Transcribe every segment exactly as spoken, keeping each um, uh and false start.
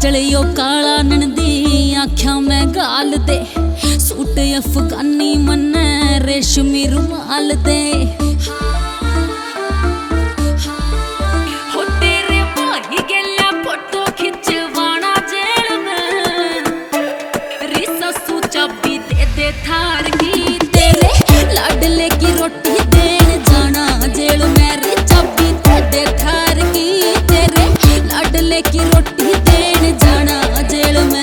चलियो काला नंदी आख्या मैं गाल दे सूट अफगानी मन्ने रेशमी रुमाल दे हो तेरे भाई गेला फोटो खिंचवाना जेल में रिसा सू चाबी दे दे थार की तेरे लाडले की रोटी देन जाना जेल में रे चाबी दे दे थार की तेरे लाडले की रोटी देन जाना जेल में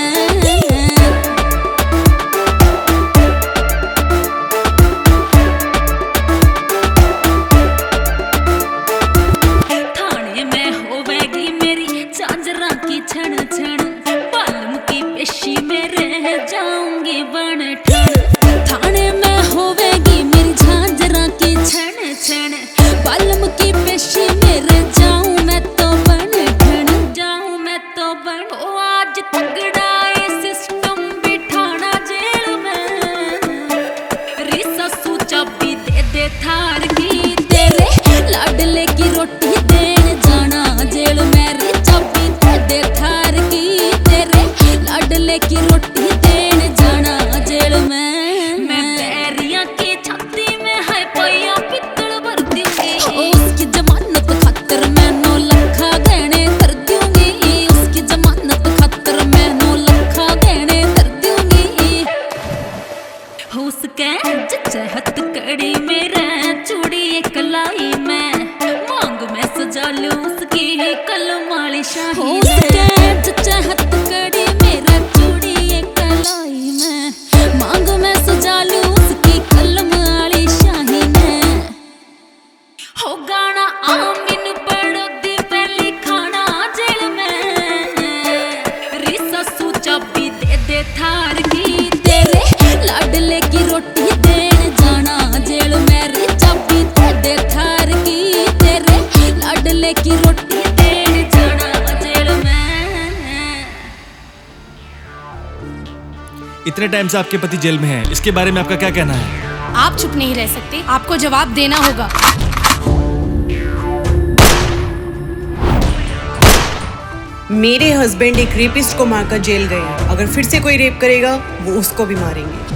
थाने में होवेगी मेरी झांझरा की छण छण बालम की पेशी में रह जाऊंगी बन ठण थाने में होवेगी मेरी झांझरा की छण छण बालम की पेशी में रह जाऊं मैं तो बन ठण जाऊं मैं तो बन ओ आज तगड़ा ये सिस्टम बिठाना जेल में रिसा सू चाबी दे दे थार की तेरे लाडले की रोटी देन जाना जेल में रे चाबी दे दे थार की तेरे लाडले की रोटी देन जाना जेल में मैं बैरिया की छाती में है पैया पित्तल भर दूंगी उसकी जमानत खातर मैं नौ लखा गहने कर दूंगी उसकी जमानत खातर मैं नौ लखा गहने कर दूंगी हो उसके चहत कड़ी मेरा चूड़ी कलाई में मांग में सजा लूं उसकी कलम वाली शाही हो उसके चहत कड़ी मेरा चूड़ी कलाई में मांग में सजा लूं उसकी कलम वाली शाही में हो गाना आमिन पड़ो दी पहली खाना जेल में रिसा सू चाबी दे दे थार की तेरे लाडले की रोटी देन जाना जेल में रे चाबी दे दे थार की तेरे लाडले की रोटी देन जाना जेल में। इतने टाइम से आपके पति जेल में हैं, इसके बारे में आपका क्या कहना है? आप चुप नहीं रह सकते, आपको जवाब देना होगा। मेरे हस्बैंड एक रेपिस्ट को मारकर जेल गए हैं। अगर फिर से कोई रेप करेगा वो उसको भी मारेंगे।